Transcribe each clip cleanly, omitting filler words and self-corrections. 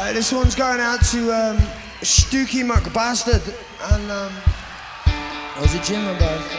This one's going out to Stooky McBastard and was it Jim McBastard?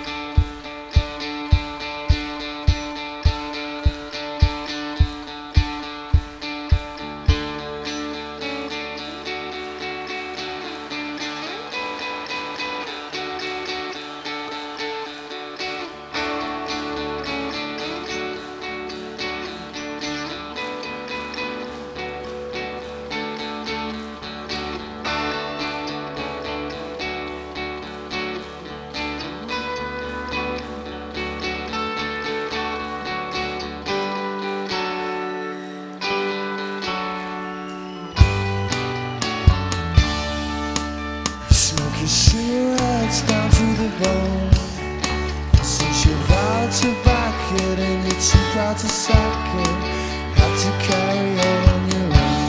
Cigarettes down to the bone. Since you vowed to back it and you're too proud to sack it, had to carry on your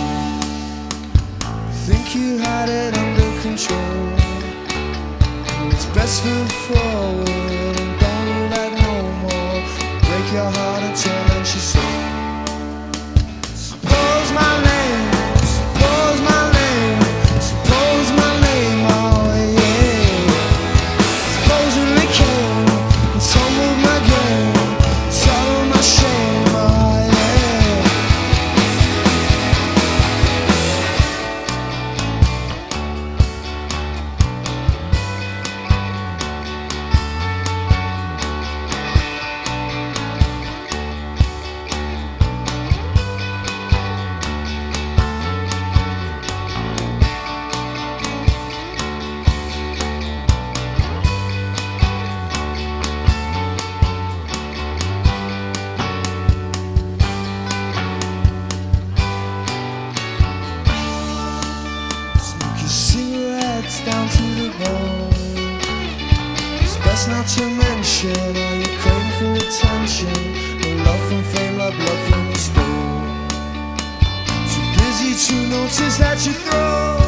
own. Think you had it under control. It's best foot forward and don't look back no more. Break your heart and turn and she said, suppose my name, suppose my name, suppose my name, oh yeah. Supposedly came and tumbled my game, swallowed my shame, oh yeah. Cigarettes down to the bone. It's best not to mention all you're craving for attention. No love from fame, like blood from the stone. Too busy to notice that you throw